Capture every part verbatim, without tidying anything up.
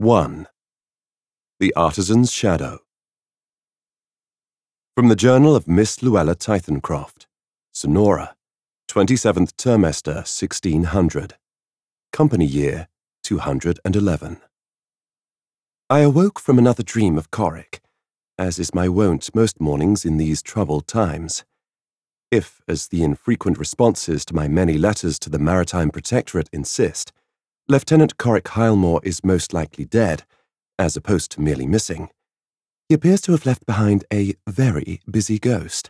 one. The Artisan's Shadow. From the Journal of Miss Luella Tythencroft, Sonora, twenty-seventh Termester, sixteen hundred. Company Year, two hundred eleven. I awoke from another dream of Corrick, as is my wont most mornings in these troubled times. If, as the infrequent responses to my many letters to the Maritime Protectorate insist, Lieutenant Corrick Highmore is most likely dead, as opposed to merely missing, he appears to have left behind a very busy ghost.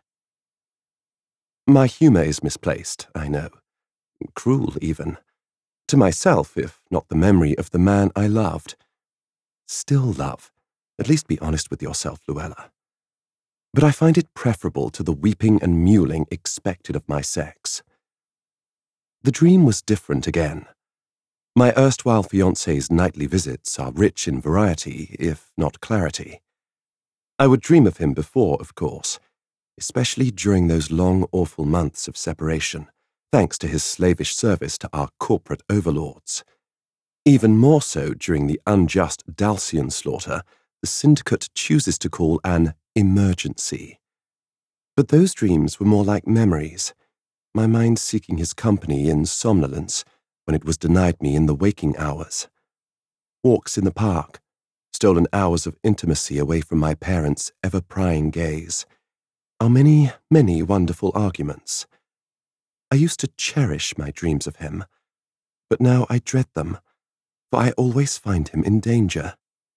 My humour is misplaced, I know. Cruel, even. To myself, if not the memory of the man I loved. Still love. At least be honest with yourself, Luella. But I find it preferable to the weeping and mewling expected of my sex. The dream was different again. My erstwhile fiancé's nightly visits are rich in variety, if not clarity. I would dream of him before, of course, especially during those long, awful months of separation, thanks to his slavish service to our corporate overlords. Even more so during the unjust Dalcian slaughter the syndicate chooses to call an emergency. But those dreams were more like memories, my mind seeking his company in somnolence when it was denied me in the waking hours. Walks in the park, stolen hours of intimacy away from my parents' ever-prying gaze. Our many, many wonderful arguments. I used to cherish my dreams of him, but now I dread them, for I always find him in danger.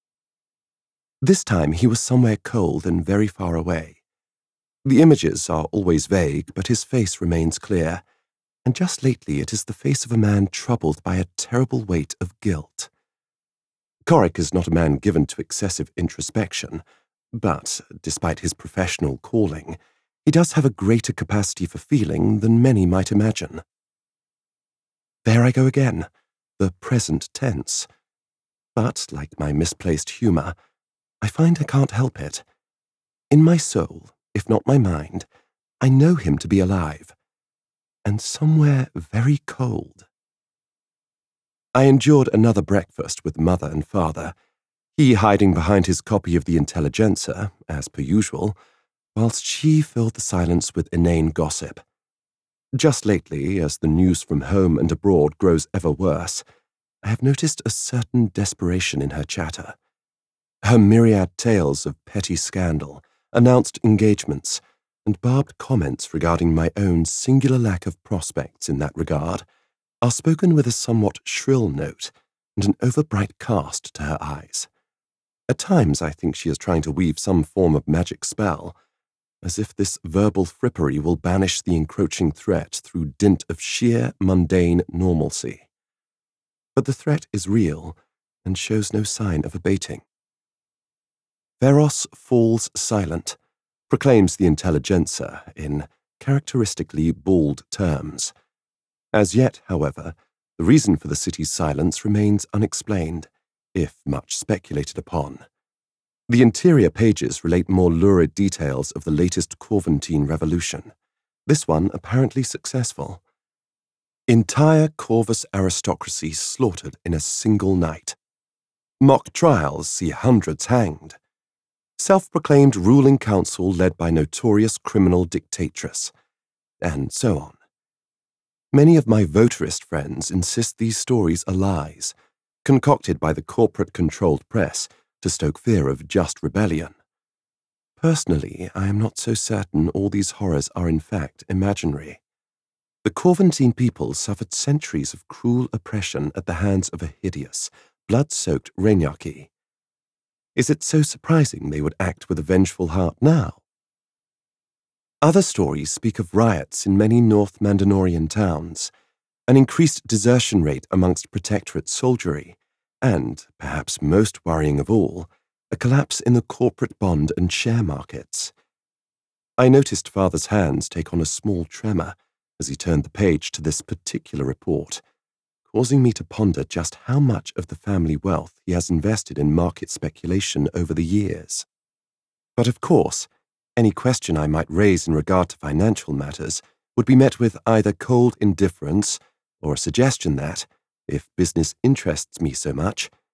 This time he was somewhere cold and very far away. The images are always vague, but his face remains clear, and just lately it is the face of a man troubled by a terrible weight of guilt. Corrick is not a man given to excessive introspection, but, despite his professional calling, he does have a greater capacity for feeling than many might imagine. There I go again, the present tense. But, like my misplaced humour, I find I can't help it. In my soul, if not my mind, I know him to be alive, and somewhere very cold. I endured another breakfast with mother and father, he hiding behind his copy of the Intelligencer, as per usual, whilst she filled the silence with inane gossip. Just lately, as the news from home and abroad grows ever worse, I have noticed a certain desperation in her chatter. Her myriad tales of petty scandal, announced engagements, and barbed comments regarding my own singular lack of prospects in that regard are spoken with a somewhat shrill note and an overbright cast to her eyes. At times I think she is trying to weave some form of magic spell, as if this verbal frippery will banish the encroaching threat through dint of sheer, mundane normalcy. But the threat is real and shows no sign of abating. Veros falls silent, proclaims the Intelligencer in characteristically bald terms. As yet, however, the reason for the city's silence remains unexplained, if much speculated upon. The interior pages relate more lurid details of the latest Corvantine revolution, this one apparently successful. Entire Corvus aristocracy slaughtered in a single night. Mock trials see hundreds hanged. Self-proclaimed ruling council led by notorious criminal dictatress, and so on. Many of my votarist friends insist these stories are lies, concocted by the corporate-controlled press to stoke fear of just rebellion. Personally, I am not so certain all these horrors are in fact imaginary. The Corvantine people suffered centuries of cruel oppression at the hands of a hideous, blood-soaked Reignarchy. Is it so surprising they would act with a vengeful heart now? Other stories speak of riots in many North Mandalorian towns, an increased desertion rate amongst Protectorate soldiery, and, perhaps most worrying of all, a collapse in the corporate bond and share markets. I noticed Father's hands take on a small tremor as he turned the page to this particular report, causing me to ponder just how much of the family wealth he has invested in market speculation over the years. But of course, any question I might raise in regard to financial matters would be met with either cold indifference or a suggestion that, if business interests me so much,